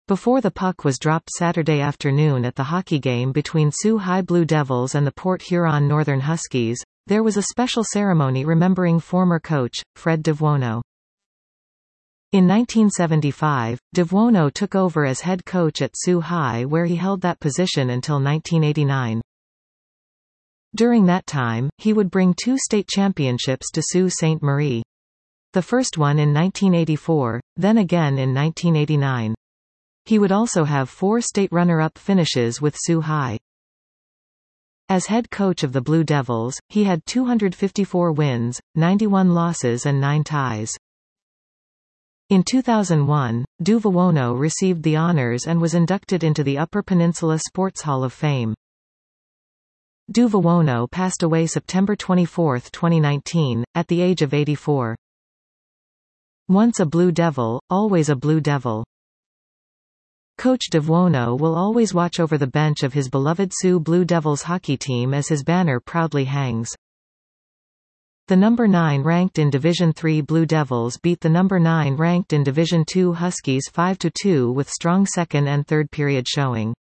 Before the puck was dropped Saturday afternoon at the hockey game between Sault High Blue Devils and the Port Huron Northern Huskies, there was a special ceremony remembering former coach, Fred Devuono. In 1975, Devuono took over as head coach at Sault High, where he held that position until 1989. During that time, he would bring 2 state championships to Sault Ste. Marie. The first one in 1984, then again in 1989. He would also have 4 state runner-up finishes with Sault High. As head coach of the Blue Devils, he had 254 wins, 91 losses and 9 ties. In 2001, Devuono received the honors and was inducted into the Upper Peninsula Sports Hall of Fame. Devuono passed away September 24, 2019, at the age of 84. Once a Blue Devil, always a Blue Devil. Coach Devuono will always watch over the bench of his beloved Sault Blue Devils hockey team as his banner proudly hangs. The number 9 ranked in Division III Blue Devils beat the number 9 ranked in Division II Huskies 5-2 with strong second and third period showing.